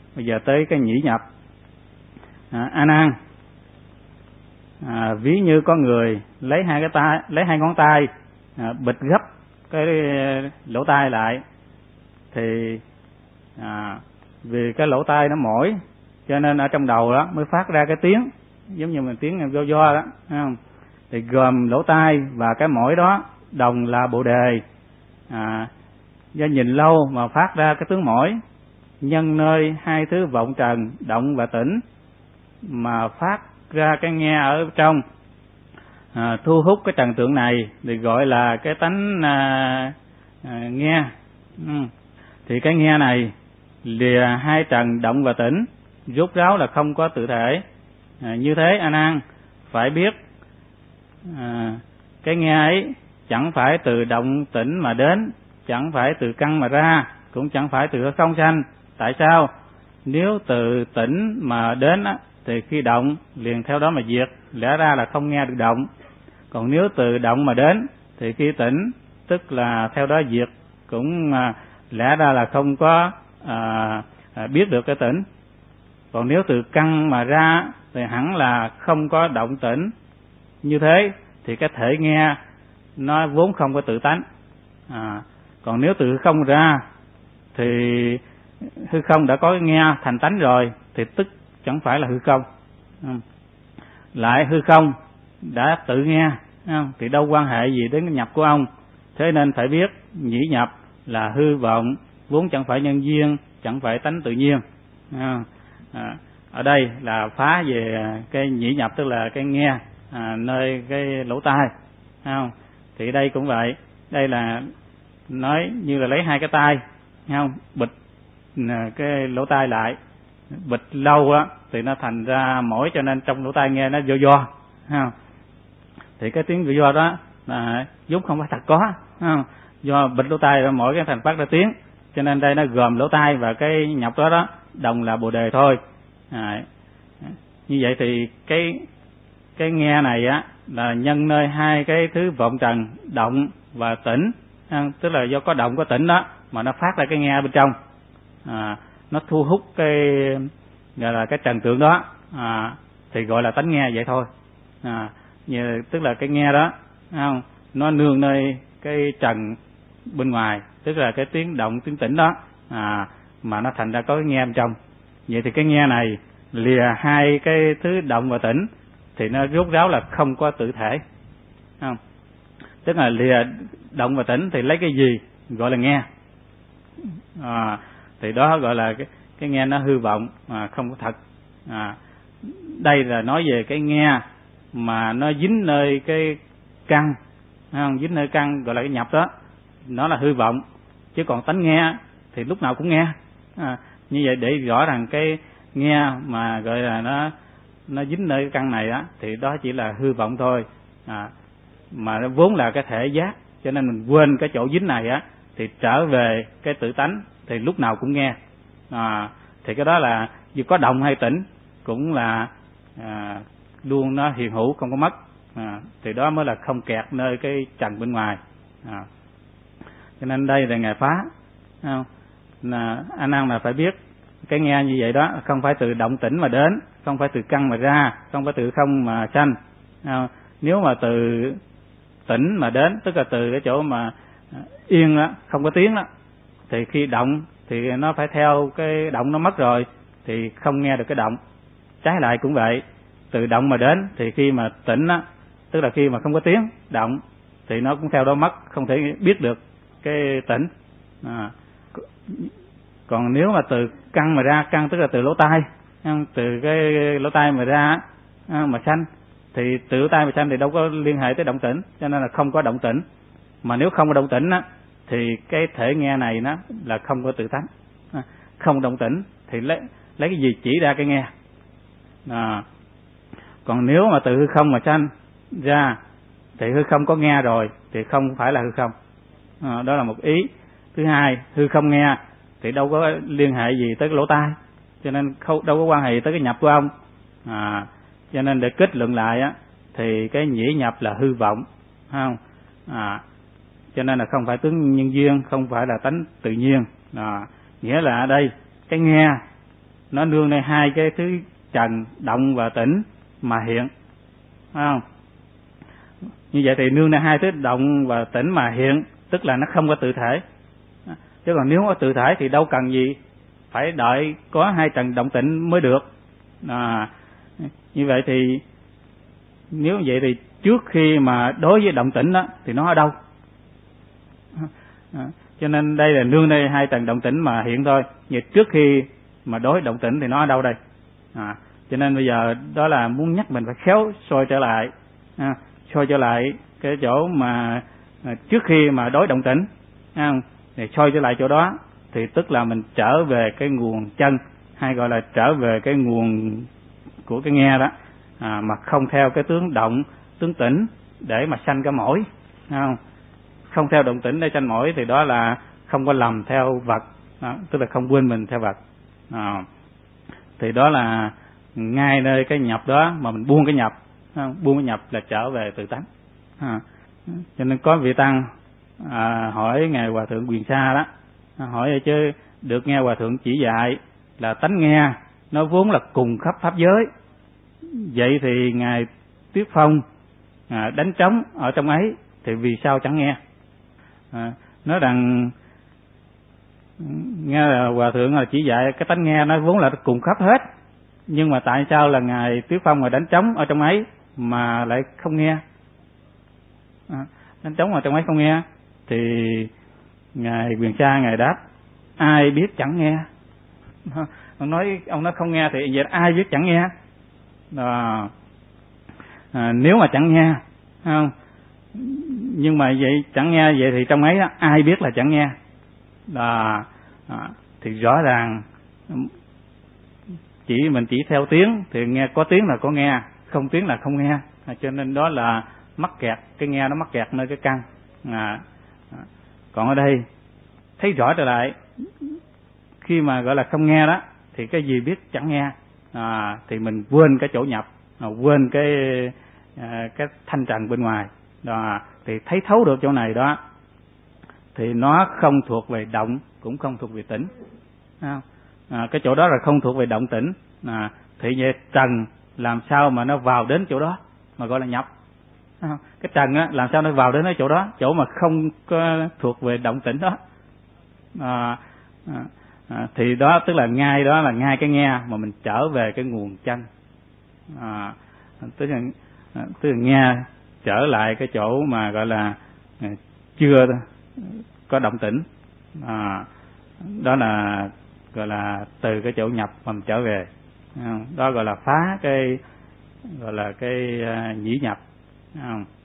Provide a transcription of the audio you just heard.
Bây giờ tới cái nhĩ nhập. A Nan, ví như có người lấy hai ngón tay bịt gấp cái lỗ tai lại, thì vì cái lỗ tai nó mỏi cho nên ở trong đầu đó mới phát ra cái tiếng giống như mình tiếng do đó, thấy không? Thì gồm lỗ tai và cái mỏi đó đồng là bồ đề. Do nhìn lâu mà phát ra cái tướng mỏi, nhân nơi hai thứ vọng trần động và tĩnh mà phát ra cái nghe ở trong, thu hút cái trần tượng này thì gọi là cái tánh nghe. Thì cái nghe này lìa hai trần động và tĩnh, rốt ráo là không có tự thể. Như thế A Nan phải biết cái nghe ấy chẳng phải từ động tĩnh mà đến, chẳng phải từ căn mà ra, cũng chẳng phải từ không sanh. Tại sao? Nếu từ tĩnh mà đến thì khi động liền theo đó mà diệt, lẽ ra là không nghe được động. Còn nếu từ động mà đến thì khi tĩnh tức là theo đó diệt, cũng lẽ ra là không có biết được cái tĩnh. Còn nếu từ căn mà ra thì hẳn là không có động tĩnh. Như thế thì cái thể nghe nó vốn không có tự tánh. Còn nếu từ không ra thì hư không đã có nghe thành tánh rồi, thì tức chẳng phải là hư không. Lại hư không đã tự nghe, thì đâu quan hệ gì đến cái nhập của ông. Thế nên phải biết nhĩ nhập là hư vọng, vốn chẳng phải nhân duyên, chẳng phải tánh tự nhiên. Ở đây là phá về cái nhĩ nhập, tức là cái nghe nơi cái lỗ tai, không? Thì đây cũng vậy, đây là nói như là lấy hai cái tai, không, bịt cái lỗ tai lại, bịt lâu thì nó thành ra mỏi, cho nên trong lỗ tai nghe nó do, không? Thì cái tiếng do đó là vốn không phải thật có, không? Do bịt lỗ tai rồi mỗi cái thành phát ra tiếng, cho nên đây nó gồm lỗ tai và cái nhập đó đồng là bồ đề thôi. Như vậy thì cái nghe này là nhân nơi hai cái thứ vọng trần động và tĩnh, tức là do có động có tĩnh đó mà nó phát ra cái nghe bên trong, nó thu hút cái gọi là cái trần tượng đó, thì gọi là tánh nghe vậy thôi. Tức là cái nghe đó, không, nó nương nơi cái trần bên ngoài, tức là cái tiếng động tiếng tĩnh đó, mà nó thành ra có cái nghe bên trong. Vậy thì cái nghe này lìa hai cái thứ động và tĩnh thì nó rốt ráo là không có tự thể, không? Tức là lìa động và tĩnh thì lấy cái gì gọi là nghe, thì đó gọi là cái nghe nó hư vọng mà không có thật. Đây là nói về cái nghe mà nó dính nơi cái căn, không? Dính nơi căn gọi là cái nhập đó, nó là hư vọng. Chứ còn tánh nghe thì lúc nào cũng nghe. Như vậy để rõ ràng cái nghe mà gọi là nó dính nơi cái căn này thì đó chỉ là hư vọng thôi, mà nó vốn là cái thể giác, cho nên mình quên cái chỗ dính này thì trở về cái tự tánh thì lúc nào cũng nghe. Thì cái đó là dù có động hay tĩnh cũng là luôn nó hiện hữu, không có mất. Thì đó mới là không kẹt nơi cái trần bên ngoài. Cho nên đây là ngài phá, không? A Nan là phải biết cái nghe như vậy đó không phải từ động tĩnh mà đến, không phải từ căn mà ra, không phải từ không mà sanh. Nếu mà từ tĩnh mà đến, tức là từ cái chỗ mà yên đó, không có tiếng đó, thì khi động thì nó phải theo cái động nó mất rồi thì không nghe được cái động. Trái lại cũng vậy, từ động mà đến thì khi mà tĩnh đó, tức là khi mà không có tiếng động thì nó cũng theo đó mất, không thể biết được cái tĩnh. Còn nếu mà từ căn mà ra, căn tức là từ lỗ tai, từ cái lỗ tai mà ra mà sanh, thì từ lỗ tai mà sanh thì đâu có liên hệ tới động tĩnh, cho nên là không có động tĩnh. Mà nếu không có động tĩnh thì cái thể nghe này nó là không có tự tánh. Không động tĩnh thì lấy cái gì chỉ ra cái nghe. Còn nếu mà từ hư không mà sanh ra thì hư không có nghe rồi thì không phải là hư không. Đó là một ý. Thứ hai, hư không nghe thì đâu có liên hệ gì tới cái lỗ tai, cho nên đâu có quan hệ tới cái nhập của ông. Cho nên để kết luận lại thì cái nhĩ nhập là hư vọng, không? Cho nên là không phải tướng nhân duyên, không phải là tánh tự nhiên. Nghĩa là ở đây cái nghe nó nương nơi hai cái thứ trần, động và tĩnh mà hiện, phải không? Như vậy thì nương nơi hai thứ động và tĩnh mà hiện, tức là nó không có tự thể. Chứ còn nếu có tự thể thì đâu cần gì phải đợi có hai trần động tĩnh mới được. Như vậy thì nếu vậy thì trước khi mà đối với động tĩnh đó thì nó ở đâu? Cho nên đây là nương nơi hai trần động tĩnh mà hiện thôi. Vậy trước khi mà đối động tĩnh thì nó ở đâu đây? Cho nên bây giờ đó là muốn nhắc mình phải khéo soi trở lại, soi trở lại cái chỗ mà trước khi mà đối động tĩnh, thì soi trở lại chỗ đó thì tức là mình trở về cái nguồn chân, hay gọi là trở về cái nguồn của cái nghe đó, mà không theo cái tướng động, tướng tĩnh để mà sanh cái mỗi, không theo động tĩnh để sanh mỗi thì đó là không có lầm theo vật, tức là không quên mình theo vật. Thì đó là ngay nơi cái nhập đó mà mình buông cái nhập, buông cái nhập là trở về tự tánh. Cho nên có vị tăng hỏi ngài Hòa thượng Quyền Sa đó, hỏi vậy chứ được nghe Hòa thượng chỉ dạy là tánh nghe nó vốn là cùng khắp pháp giới, vậy thì ngài Tuyết Phong đánh trống ở trong ấy thì vì sao chẳng nghe? Nói rằng nghe là Hòa thượng là chỉ dạy cái tánh nghe nó vốn là cùng khắp hết, nhưng mà tại sao là ngài Tuyết Phong mà đánh trống ở trong ấy mà lại không nghe? Đánh trống ở trong ấy không nghe thì ngài Quyền Sa ngài đáp ai biết chẳng nghe. Ông nói không nghe thì vậy ai biết chẳng nghe? Nếu mà chẳng nghe, không, nhưng mà vậy chẳng nghe, vậy thì trong ấy đó, ai biết là chẳng nghe? Thì rõ ràng mình chỉ theo tiếng thì nghe, có tiếng là có nghe, không tiếng là không nghe. Cho nên đó là mắc kẹt, cái nghe nó mắc kẹt nơi cái căn. Còn ở đây thấy rõ trở lại, khi mà gọi là không nghe đó thì cái gì biết chẳng nghe, thì mình quên cái chỗ nhập, quên cái thanh trần bên ngoài đó, thì thấy thấu được chỗ này đó thì nó không thuộc về động, cũng không thuộc về tĩnh. Cái chỗ đó là không thuộc về động tĩnh, thì về trần làm sao mà nó vào đến chỗ đó mà gọi là nhập? Cái trần á, làm sao nó vào đến cái chỗ đó, chỗ mà không có thuộc về động tĩnh đó. Thì đó tức là ngay đó là ngay cái nghe mà mình trở về cái nguồn chân, tức là nghe trở lại cái chỗ mà gọi là chưa có động tĩnh, đó là gọi là từ cái chỗ nhập mà mình trở về, đó gọi là phá cái gọi là cái nhĩ nhập.